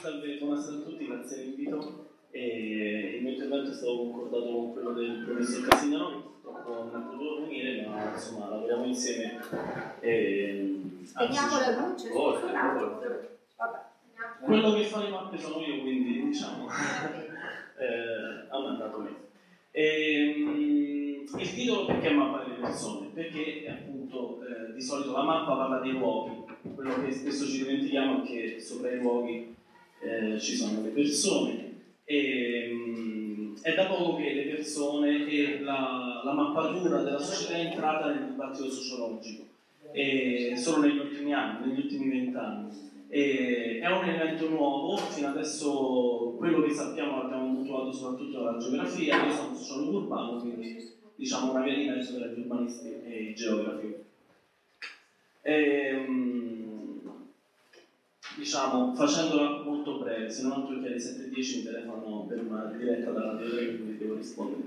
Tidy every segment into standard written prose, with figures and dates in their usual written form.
salve, buonasera a tutti, grazie dell'invito. Il mio intervento è stato concordato con quello del professor Casignano, che purtroppo non è potuto venire, ma insomma lavoriamo insieme. Spegniamo la luce, quello che fa le mappe sono io, quindi diciamo a me è andato bene. Il titolo perché mappa delle persone? Perché appunto di solito la mappa parla dei luoghi, quello che spesso ci dimentichiamo è che sopra i luoghi ci sono le persone è da poco che le persone e la mappatura della società è entrata nel dibattito sociologico solo negli ultimi anni, negli ultimi 20 anni. È un elemento nuovo, fino adesso quello che sappiamo l'abbiamo mutuato soprattutto dalla geografia. Io sono sociologo urbano, quindi diciamo una via di mezzo tra gli urbanisti e i geografi. Diciamo, facendola molto breve, se non altro che alle 7:10 mi telefonano per una diretta dalla radio, quindi devo rispondere.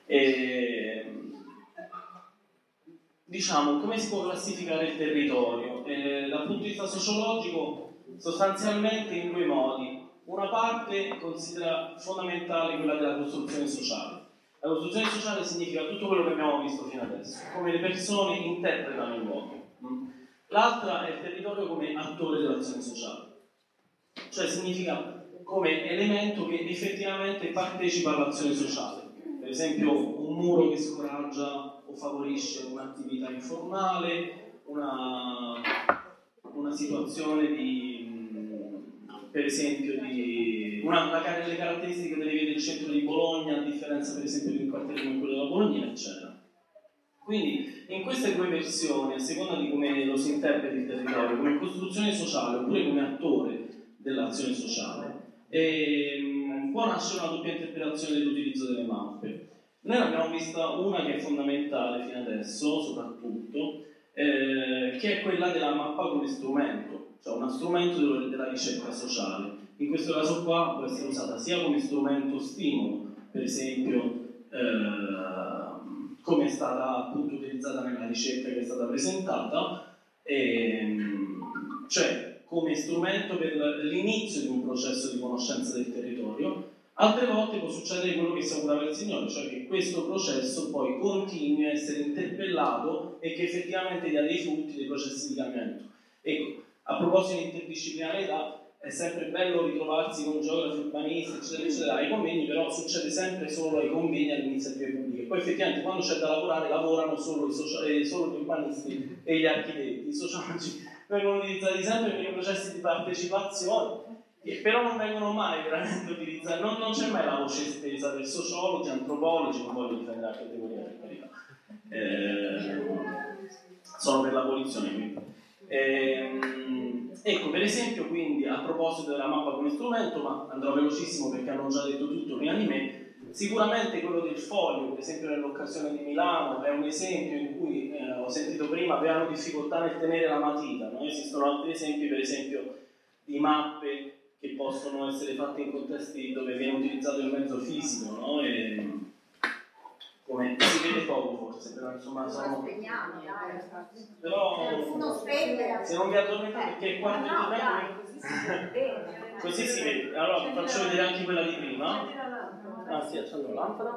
Diciamo, come si può classificare il territorio? Dal punto di vista sociologico, sostanzialmente in due modi. Una parte considera fondamentale quella della costruzione sociale. La costruzione sociale significa tutto quello che abbiamo visto fino adesso, come le persone interpretano i luoghi. L'altra è il territorio come attore dell'azione sociale, cioè significa come elemento che effettivamente partecipa all'azione sociale. Per esempio un muro che scoraggia o favorisce un'attività informale, una situazione per esempio le caratteristiche delle vie del centro di Bologna, a differenza per esempio di un quartiere come quello della Bologna, eccetera. Quindi in queste due versioni, a seconda di come lo si interpreta il territorio, come costruzione sociale oppure come attore dell'azione sociale, può nascere una doppia interpretazione dell'utilizzo delle mappe. Noi ne abbiamo vista una che è fondamentale fino adesso, soprattutto, che è quella della mappa come strumento, cioè uno strumento della ricerca sociale. In questo caso qua può essere usata sia come strumento stimolo, per esempio come è stata appunto utilizzata nella ricerca che è stata presentata, cioè come strumento per l'inizio di un processo di conoscenza del territorio. Altre volte può succedere quello che si augurava il Signore, cioè che questo processo poi continui a essere interpellato e che effettivamente dia dei frutti, dei processi di cambiamento. Ecco, a proposito di interdisciplinarietà, è sempre bello ritrovarsi con geografi, urbanisti, eccetera, eccetera, ai convegni, però succede sempre solo ai convegni, alle iniziative pubbliche. Poi effettivamente quando c'è da lavorare, lavorano solo gli urbanisti e gli architetti. I sociologi vengono utilizzati sempre per i processi di partecipazione, che però non vengono mai veramente utilizzati. Non c'è mai la voce estesa per sociologi, antropologi, non voglio difendere la categoria, per carità. Sono per l'abolizione, quindi. Ecco, per esempio, quindi a proposito della mappa come strumento, ma andrò velocissimo perché hanno già detto tutto prima di me, sicuramente quello del foglio, per esempio nell'occasione di Milano, è un esempio in cui ho sentito prima avevano difficoltà nel tenere la matita, no? Esistono altri esempi, per esempio, di mappe che possono essere fatte in contesti dove viene utilizzato il mezzo fisico, no? Come si vede poco forse, però insomma sono... Però se non vi addormentate perché il quarto intervento così si vede. Allora faccio vedere anche quella di prima. Ah sì, accendo la lampada.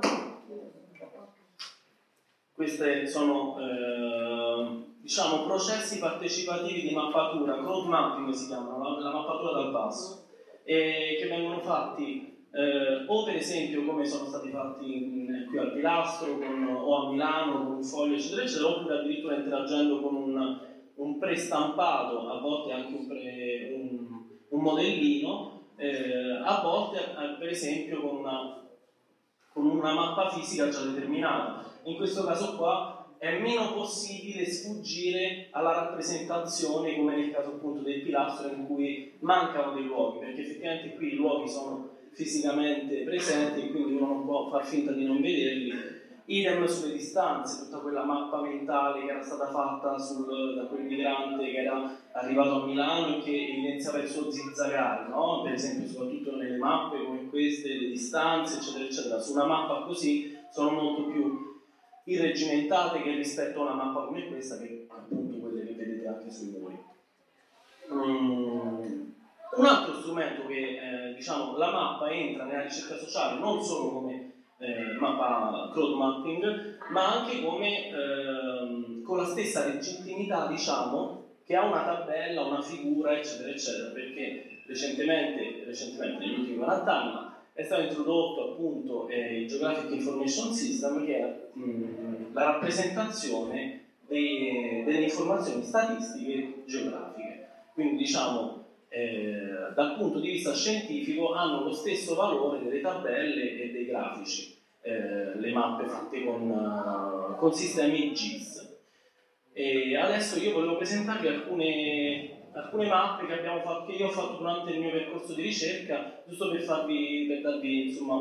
Queste sono diciamo processi partecipativi di mappatura, crowd mapping si chiamano, la mappatura dal basso, che vengono fatti o per esempio come sono stati fatti qui al Pilastro o a Milano con un foglio eccetera eccetera, oppure addirittura interagendo con un prestampato, a volte anche un modellino, a volte per esempio con una mappa fisica già determinata. In questo caso qua è meno possibile sfuggire alla rappresentazione, come nel caso appunto del Pilastro, in cui mancano dei luoghi, perché effettivamente qui i luoghi sono fisicamente presenti e quindi uno non può far finta di non vederli. Idem sulle distanze, tutta quella mappa mentale che era stata fatta da quel migrante che era arrivato a Milano e che evidenziava il suo zizzagare, no? Per esempio soprattutto nelle mappe come queste, le distanze eccetera eccetera, su una mappa così sono molto più irreggimentate che rispetto a una mappa come questa, che appunto quelle che vedete anche sui muri. Un altro strumento che diciamo, la mappa entra nella ricerca sociale non solo come mappa crowd mapping, ma anche come con la stessa legittimità, diciamo, che ha una tabella, una figura, eccetera, eccetera, perché recentemente negli ultimi 40 anni, è stato introdotto appunto il Geographic Information System, che è la rappresentazione delle informazioni statistiche geografiche. Quindi diciamo dal punto di vista scientifico hanno lo stesso valore delle tabelle e dei grafici, le mappe fatte con sistemi GIS. E adesso io volevo presentarvi alcune mappe che io ho fatto durante il mio percorso di ricerca, giusto per darvi insomma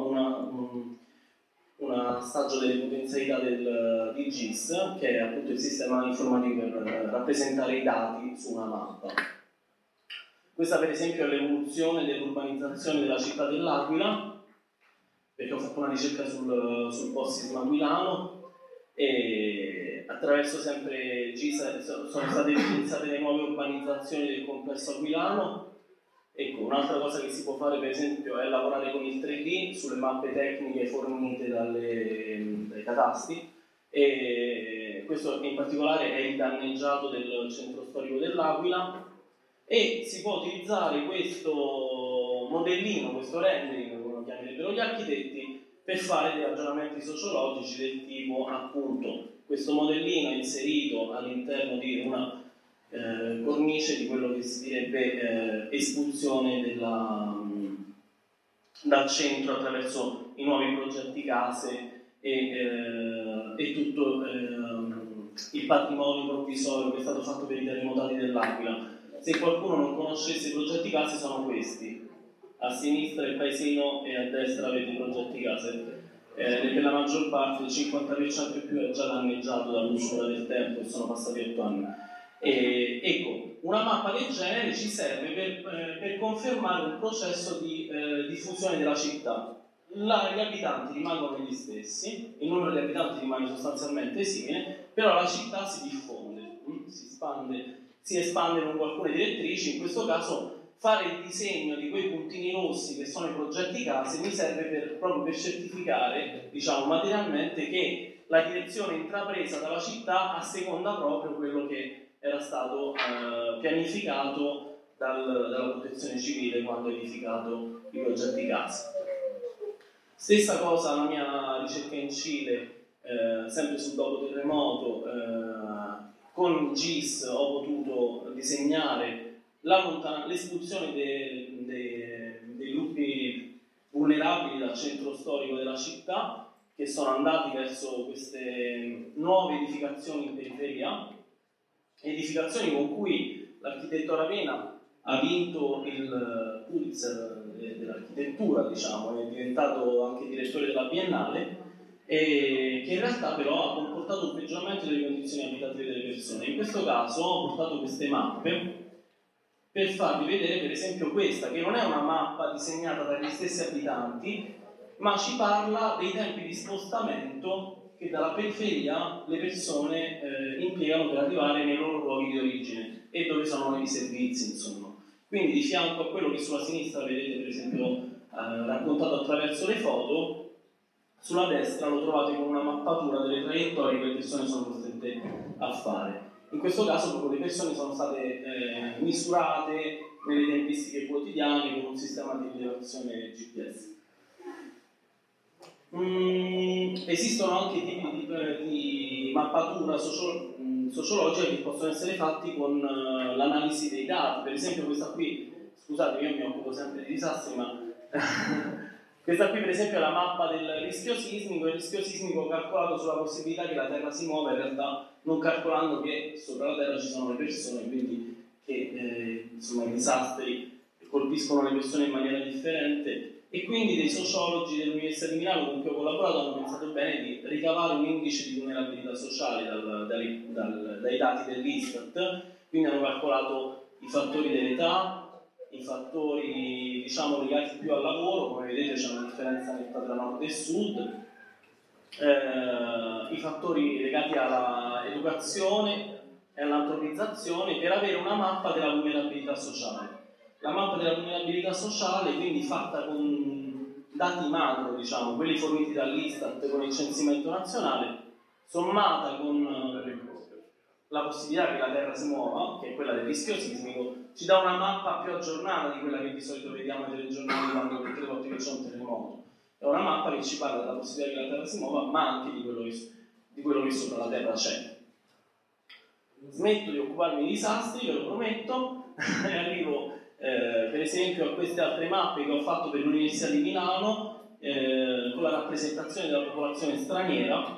un assaggio delle potenzialità di GIS, che è appunto il sistema informativo per rappresentare i dati su una mappa. Questa per esempio è l'evoluzione dell'urbanizzazione della città dell'Aquila, perché ho fatto una ricerca sul post-sisma aquilano, e attraverso sempre GIS sono state evidenziate le nuove urbanizzazioni del complesso aquilano. Ecco, un'altra cosa che si può fare per esempio è lavorare con il 3D sulle mappe tecniche fornite dai catasti, e questo in particolare è il danneggiato del centro storico dell'Aquila, e si può utilizzare questo modellino, questo rendering, come lo chiamerebbero gli architetti, per fare dei ragionamenti sociologici del tipo, appunto, questo modellino è inserito all'interno di una cornice di quello che si direbbe espulsione dal centro attraverso i nuovi progetti case e tutto il patrimonio provvisorio che è stato fatto per i terremotati dell'Aquila. Se qualcuno non conoscesse i progetti case, sono questi: a sinistra il paesino e a destra avete i progetti case. Per la maggior parte, il 50% e più è già danneggiato dall'usura del tempo, e sono passati 8 anni. Ecco, una mappa del genere ci serve per confermare un processo di diffusione della città. Gli abitanti rimangono gli stessi, il numero di abitanti rimane sostanzialmente simile, però la città si diffonde, si espande lungo alcune direttrici. In questo caso fare il disegno di quei puntini rossi che sono i progetti case mi serve proprio per certificare, diciamo, materialmente che la direzione intrapresa dalla città asseconda proprio quello che era stato pianificato dalla protezione civile quando ha edificato i progetti case. Stessa cosa la mia ricerca in Cile, sempre sul dopo terremoto, con GIS ho potuto disegnare l'espulsione dei gruppi vulnerabili dal centro storico della città, che sono andati verso queste nuove edificazioni in periferia, edificazioni con cui l'architetto Aravena ha vinto il Pulitzer dell'architettura, diciamo, è diventato anche direttore della Biennale, e che in realtà però ha comportato un peggioramento delle condizioni abitative delle persone. In questo caso ho portato queste mappe per farvi vedere per esempio questa, che non è una mappa disegnata dagli stessi abitanti, ma ci parla dei tempi di spostamento che dalla periferia le persone impiegano per arrivare nei loro luoghi di origine e dove sono i servizi, insomma. Quindi di fianco a quello che sulla sinistra vedete per esempio raccontato attraverso le foto, sulla destra lo trovate con una mappatura delle traiettorie che le persone sono costrette a fare. In questo caso proprio le persone sono state misurate nelle tempistiche quotidiane con un sistema di rilevazione GPS. Esistono anche tipi di mappatura sociologica che possono essere fatti con l'analisi dei dati. Per esempio questa qui, scusate, io mi occupo sempre di disastri, ma questa qui per esempio è la mappa del rischio sismico. Il rischio sismico calcolato sulla possibilità che la Terra si muova, in realtà non calcolando che sopra la Terra ci sono le persone, quindi che insomma i disastri colpiscono le persone in maniera differente. E quindi dei sociologi dell'Università di Milano con cui ho collaborato hanno pensato bene di ricavare un indice di vulnerabilità sociale dai dati dell'Istat. Quindi hanno calcolato i fattori dell'età, i fattori diciamo legati più al lavoro, come vedete c'è una differenza netta tra nord e sud, i fattori legati all'educazione e all'antropizzazione, per avere una mappa della vulnerabilità sociale. la mappa della vulnerabilità sociale, quindi fatta con dati macro, diciamo, quelli forniti dall'Istat con il censimento nazionale, sommata con la possibilità che la Terra si muova, che è quella del rischio sismico, ci dà una mappa più aggiornata di quella che di solito vediamo nei telegiornali quando tutte le volte che c'è un terremoto. È una mappa che ci parla della possibilità che la Terra si muova, ma anche di quello che sopra la Terra c'è. Smetto di occuparmi di disastri, ve lo prometto, e arrivo per esempio a queste altre mappe che ho fatto per l'Università di Milano con la rappresentazione della popolazione straniera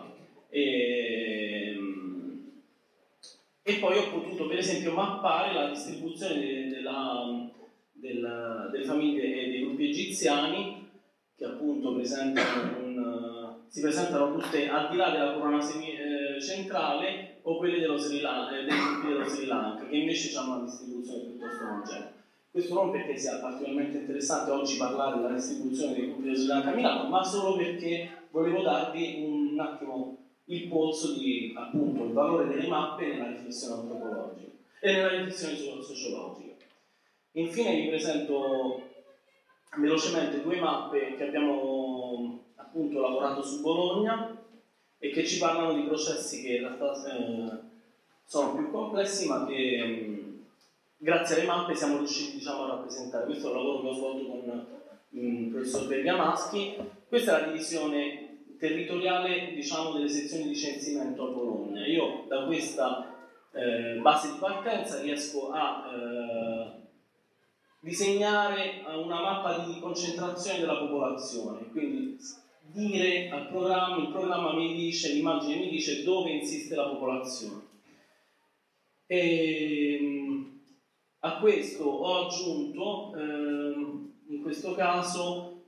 e poi ho potuto per esempio mappare la distribuzione delle famiglie e dei gruppi egiziani che appunto si presentano tutte al di là della corona centrale o quelle dei gruppi dello Sri Lanka, che invece hanno una distribuzione piuttosto omogenea. Questo non perché sia particolarmente interessante oggi parlare della distribuzione dei gruppi dello Sri Lanka a Milano, ma solo perché volevo darvi un attimo il polso di appunto il valore delle mappe nella riflessione antropologica e nella riflessione sociologica. Infine vi presento velocemente due mappe che abbiamo appunto lavorato su Bologna e che ci parlano di processi che in realtà sono più complessi, ma che grazie alle mappe siamo riusciti, diciamo, a rappresentare. Questo è un lavoro che ho svolto con il professor Bergamaschi. Questa è la divisione territoriale, diciamo, delle sezioni di censimento a Bologna. Io da questa base di partenza riesco a disegnare una mappa di concentrazione della popolazione, quindi dire al programma, il programma mi dice, l'immagine mi dice dove insiste la popolazione. A questo ho aggiunto in questo caso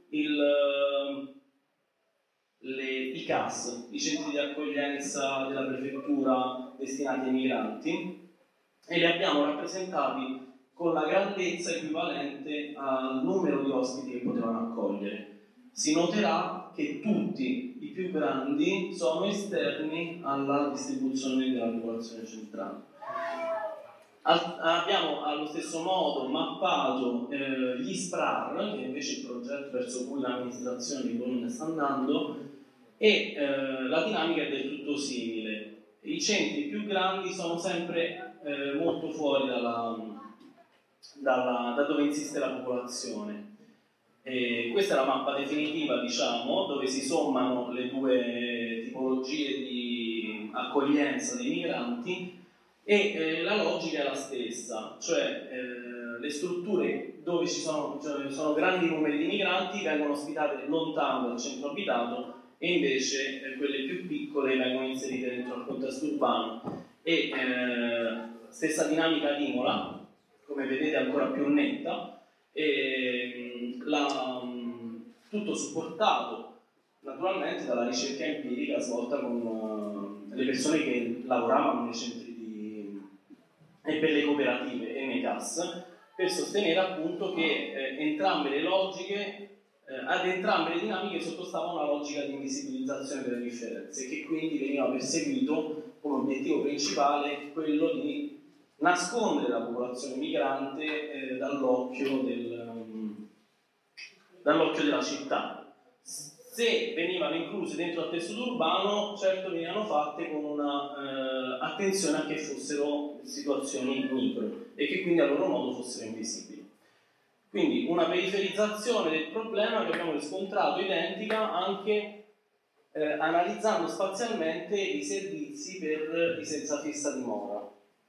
i CAS, i centri di accoglienza della prefettura destinati ai migranti, e li abbiamo rappresentati con la grandezza equivalente al numero di ospiti che potevano accogliere. Si noterà che tutti i più grandi sono esterni alla distribuzione della popolazione centrale. Abbiamo allo stesso modo mappato gli SPRAR, che è invece il progetto verso cui l'amministrazione di Bologna sta andando, e la dinamica è del tutto simile. I centri più grandi sono sempre molto fuori da dove insiste la popolazione. Questa è la mappa definitiva, diciamo, dove si sommano le due tipologie di accoglienza dei migranti e la logica è la stessa, cioè le strutture dove sono grandi numeri di migranti vengono ospitate lontano dal centro abitato e invece quelle più piccole vengono inserite dentro al contesto urbano. E stessa dinamica di Imola, come vedete ancora più netta, tutto supportato naturalmente dalla ricerca empirica svolta con le persone che lavoravano nei centri e per le cooperative e nei CAS, per sostenere appunto che entrambe le logiche, ad entrambe le dinamiche sottostava una logica di invisibilizzazione delle differenze, che quindi veniva perseguito come obiettivo principale quello di nascondere la popolazione migrante dall'occhio della città. Se venivano incluse dentro al tessuto urbano, certo venivano fatte con una attenzione a che fossero situazioni micro e che quindi a loro modo fossero invisibili. Quindi una periferizzazione del problema che abbiamo riscontrato identica anche analizzando spazialmente i servizi per i senza fissa dimora.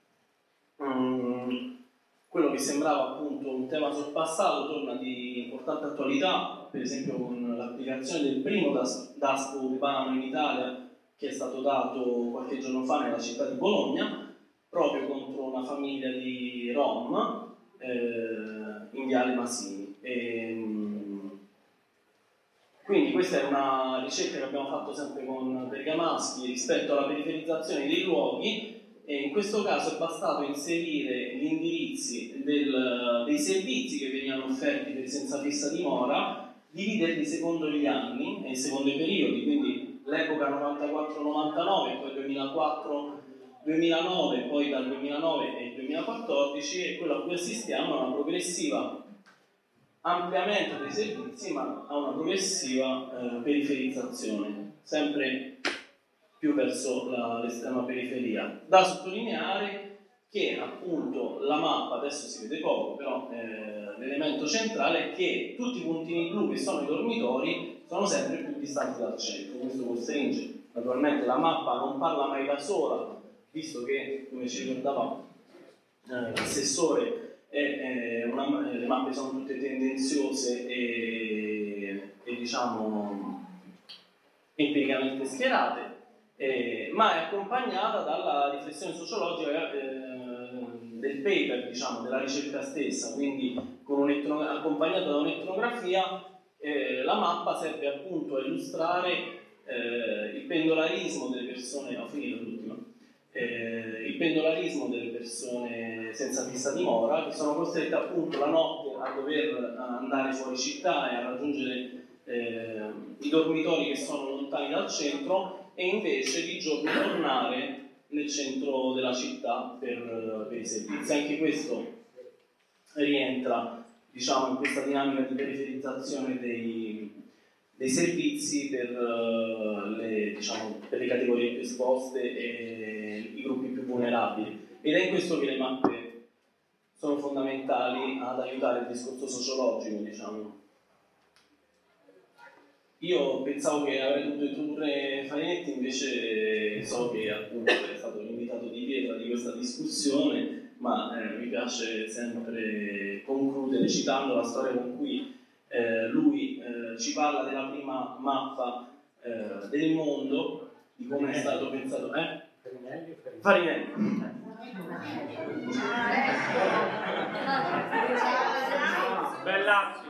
Quello che sembrava appunto un tema sorpassato torna di importante attualità, per esempio con l'applicazione del primo DASPO urbano in Italia che è stato dato qualche giorno fa nella città di Bologna, proprio contro una famiglia di Rom in Viale Masini. Quindi questa è una ricerca che abbiamo fatto sempre con Bergamaschi rispetto alla periferizzazione dei luoghi. E in questo caso è bastato inserire gli indirizzi dei servizi che venivano offerti per i senza fissa dimora, dividerli secondo gli anni e secondo i periodi, quindi l'epoca 94-99, poi 2004-2009, poi dal 2009 e 2014 e quello a cui assistiamo è una progressiva ampliamento dei servizi, ma a una progressiva periferizzazione, sempre più verso l'estrema periferia. Da sottolineare che appunto la mappa, adesso si vede poco, però l'elemento centrale è che tutti i puntini blu che sono i dormitori sono sempre più distanti dal centro. Questo costringe, naturalmente la mappa non parla mai da sola, visto che, come ci ricordava l'assessore, le mappe sono tutte tendenziose e diciamo empiricamente schierate, ma è accompagnata dalla riflessione sociologica del paper, diciamo, della ricerca stessa, quindi accompagnata da un'etnografia. La mappa serve appunto a illustrare il pendolarismo delle persone, ho finito l'ultima, il pendolarismo delle persone senza fissa dimora, che sono costrette appunto la notte a dover andare fuori città e a raggiungere i dormitori che sono lontani dal centro, e invece di giorno tornare nel centro della città per i servizi. Anche questo rientra, diciamo, in questa dinamica di periferizzazione dei servizi per le categorie più esposte e i gruppi più vulnerabili. Ed è in questo che le mappe sono fondamentali ad aiutare il discorso sociologico, diciamo. Io pensavo che avrei dovuto introdurre Farinetti, invece so che appunto è stato l'invitato di pietra di questa discussione, ma mi piace sempre concludere citando la storia con cui lui ci parla della prima mappa del mondo, di come è stato pensato. Farinelli. Bell'azzus.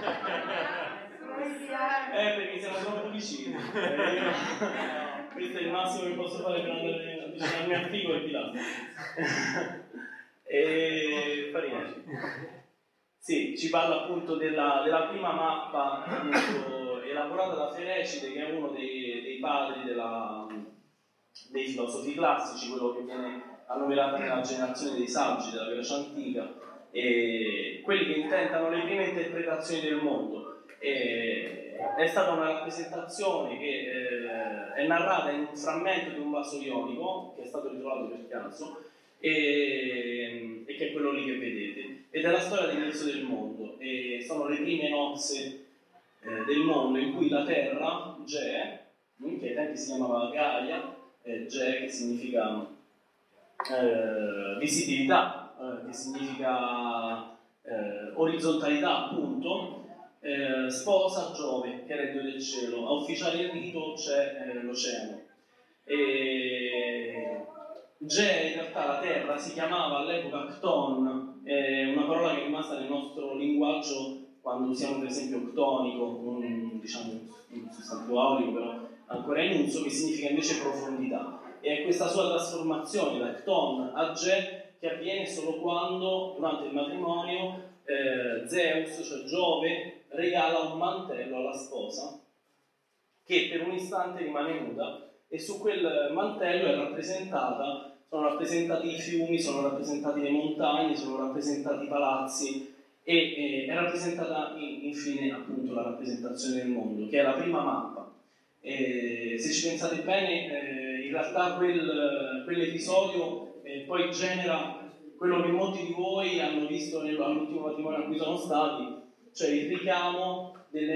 Perché siamo troppo vicini. Questo è il massimo che posso fare per andare a avvicinarmi al figo e di là. Farinelli. Sì, ci parla appunto della prima mappa appunto, elaborata da Ferecide, che è uno dei padri dei filosofi classici, quello che viene annoverato nella generazione dei saggi della Grecia antica, e quelli che intentano le prime interpretazioni del mondo. È stata una rappresentazione che è narrata in un frammento di un vaso ionico, che è stato ritrovato per caso, e che è quello lì che vedete, ed è la storia dell'inizio del mondo, e sono le prime nozze del mondo in cui la terra, Ge, che ai tempi si chiamava Gaia, Ge che significa visibilità, che significa orizzontalità appunto, sposa Giove, che è il dio del cielo. A ufficiare il rito c'è l'oceano. Ge, in realtà la terra si chiamava all'epoca Cton, una parola che è rimasta nel nostro linguaggio quando usiamo per esempio ctonico, un sostantivo aulico però ancora in uso, che significa invece profondità. E è questa sua trasformazione da Cton a Ge che avviene solo quando, durante il matrimonio, Zeus, cioè Giove, regala un mantello alla sposa che per un istante rimane nuda, e su quel mantello sono rappresentati i fiumi, sono rappresentati le montagne, sono rappresentati i palazzi, e è rappresentata infine appunto la rappresentazione del mondo, che è la prima mappa. Se ci pensate bene, in realtà quell'episodio poi genera quello che molti di voi hanno visto all'ultimo matrimonio a cui sono stati, cioè il richiamo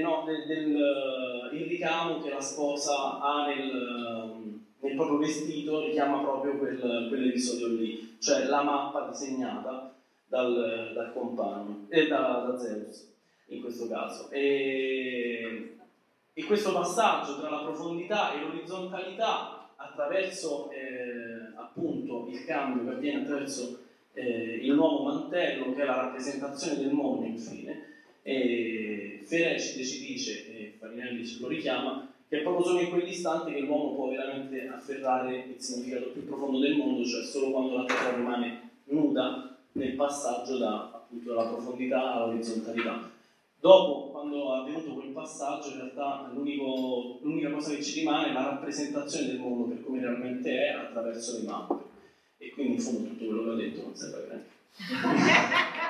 il richiamo che la sposa ha nel proprio vestito, richiama proprio quell'episodio lì, cioè la mappa disegnata dal compagno e da Zeus in questo caso. E questo passaggio tra la profondità e l'orizzontalità attraverso appunto il cambio che avviene attraverso il nuovo mantello, che è la rappresentazione del mondo infine. Ferecide ci dice, e Farinelli ce lo richiama, che è proprio solo in quell'istante che l'uomo può veramente afferrare il significato più profondo del mondo, cioè solo quando la terra rimane nuda nel passaggio dalla profondità all'orizzontalità. Dopo, quando è avvenuto quel passaggio, in realtà l'unica cosa che ci rimane è la rappresentazione del mondo per come realmente è attraverso le mappe. e quindi in fondo tutto quello che ho detto non serve a granché.